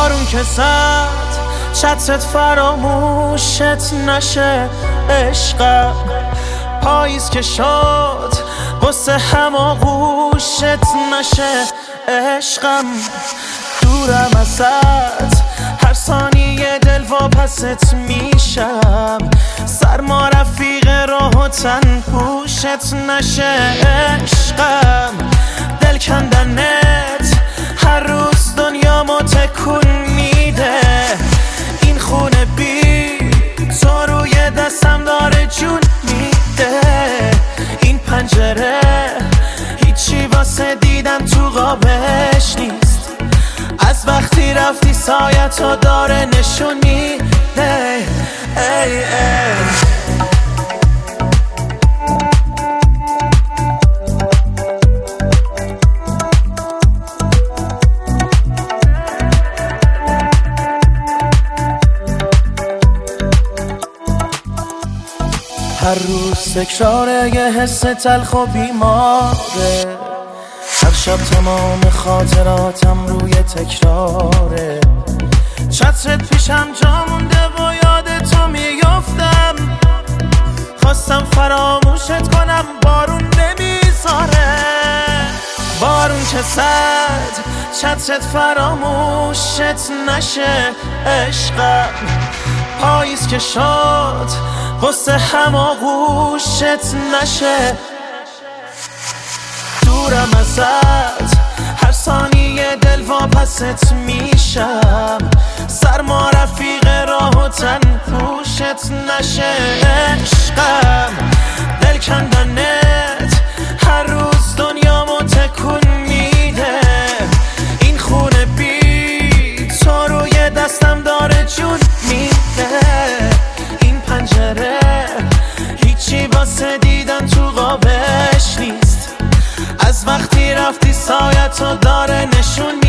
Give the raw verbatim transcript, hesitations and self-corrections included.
بارون که زد چترت فراموشت نشه عشقم، پاییز که شد قصه هماغوشت نشه عشقم. دورم ازت هر ثانیه دل واپست میشم، سرما رفیق راه و تن پوشت نشه عشقم. دل کندنت هر روز دنیامو تکون میده، این خونه بی تو روی دستم داره جون میده. این پنجره هیچی واسه دیدن تو قابش نیست، از وقتی رفتی سایتو داره نشون میده. ای ای هر روز تکراره یه حس تلخ و بیماره، هر شب تمام خاطراتم روی تکراره. چترت پیشم جا مونده و یاد تو میفتم، خواستم فراموشت کنم بارون نمیذاره. بارون که زد چترت فراموشت نشه عشقم، پاییز که شد قصه هماغوشت نشه. دورم ازت هر ثانیه دل واپست میشم، سرما رفیق راه و تن پوشت نشه عشقم. دل کندنت هر روز دنیامو تکون میده، این خونه بی تو روی دستم داره جون میده. این پنجره هیچی واسه دیدن تو قابش نیست، از وقتی رفتی سایتو داره نشون میده.